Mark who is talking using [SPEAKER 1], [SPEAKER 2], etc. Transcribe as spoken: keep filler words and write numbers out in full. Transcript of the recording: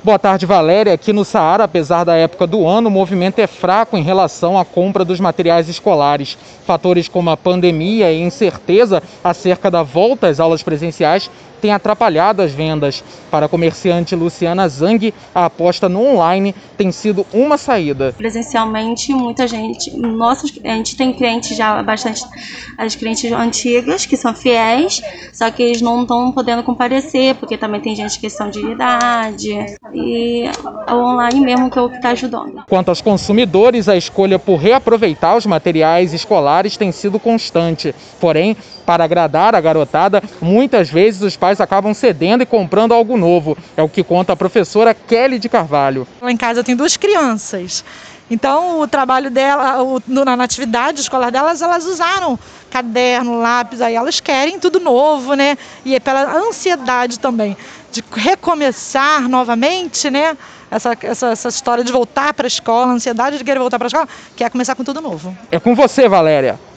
[SPEAKER 1] Boa tarde, Valéria. Aqui no Saara, apesar da época do ano, o movimento é fraco em relação à compra dos materiais escolares. Fatores como a pandemia e incerteza acerca da volta às aulas presenciais têm atrapalhado as vendas. Para a comerciante Luciana Zang, a aposta no online tem sido uma saída.
[SPEAKER 2] Presencialmente, muita gente, nossos, a gente tem clientes já bastante, as clientes antigas, que são fiéis, só que eles não estão podendo comparecer, porque também tem gente que são de idade, e é o online mesmo que é o que está ajudando.
[SPEAKER 1] Quanto aos consumidores, a escolha por reaproveitar os materiais escolares tem sido constante. Porém, para agradar a garotada, muitas vezes os pais acabam cedendo e comprando algo novo. É o que conta a professora Kelly de Carvalho.
[SPEAKER 3] Lá em casa eu tenho duas crianças. Então, o trabalho dela, o, na atividade escolar delas, elas usaram caderno, lápis, aí elas querem tudo novo, né? E é pela ansiedade também de recomeçar novamente, né? Essa, essa, essa história de voltar para a escola, a ansiedade de querer voltar para a escola, quer começar com tudo novo.
[SPEAKER 1] É com você, Valéria.